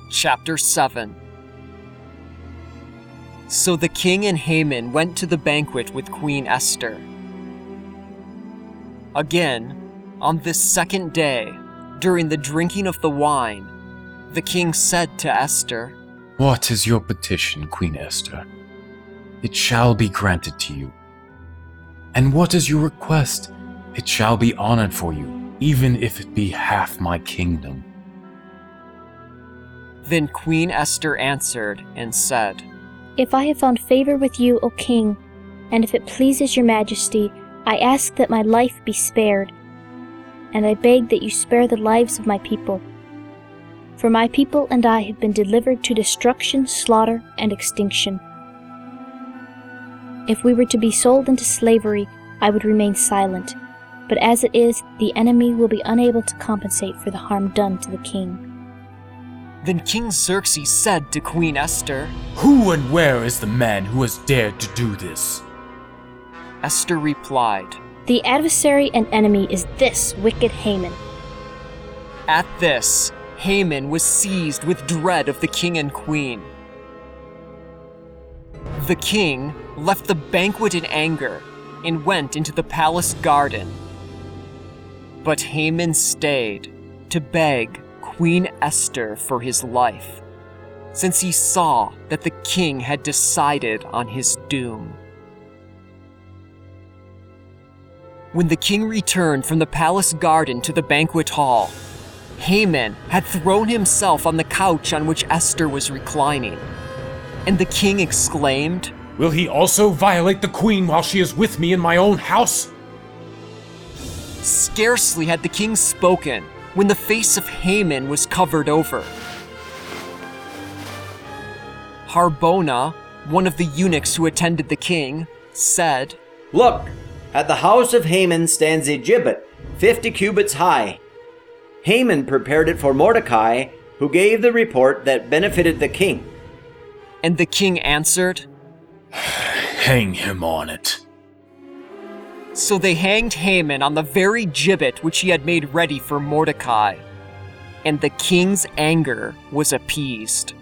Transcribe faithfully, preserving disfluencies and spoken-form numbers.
Chapter seven. So the king and Haman went to the banquet with Queen Esther. Again, on this second day, during the drinking of the wine, the king said to Esther, "What is your petition, Queen Esther? It shall be granted to you. And what is your request? It shall be honored for you, even if it be half my kingdom." Then Queen Esther answered and said, "If I have found favor with you, O king, and if it pleases your majesty, I ask that my life be spared, and I beg that you spare the lives of my people. For my people and I have been delivered to destruction, slaughter, and extinction. If we were to be sold into slavery, I would remain silent, but as it is, the enemy will be unable to compensate for the harm done to the king." Then King Xerxes said to Queen Esther, "Who and where is the man who has dared to do this?" Esther replied, "The adversary and enemy is this wicked Haman." At this, Haman was seized with dread of the king and queen. The king left the banquet in anger and went into the palace garden. But Haman stayed to beg Queen Esther for his life, since he saw that the king had decided on his doom. When the king returned from the palace garden to the banquet hall, Haman had thrown himself on the couch on which Esther was reclining. And the king exclaimed, "Will he also violate the queen while she is with me in my own house?" Scarcely had the king spoken when the face of Haman was covered over. Harbona, one of the eunuchs who attended the king, said, "Look, at the house of Haman stands a gibbet, fifty cubits high. Haman prepared it for Mordecai, who gave the report that benefited the king." And the king answered, "Hang him on it." So they hanged Haman on the very gibbet which he had made ready for Mordecai, and the king's anger was appeased.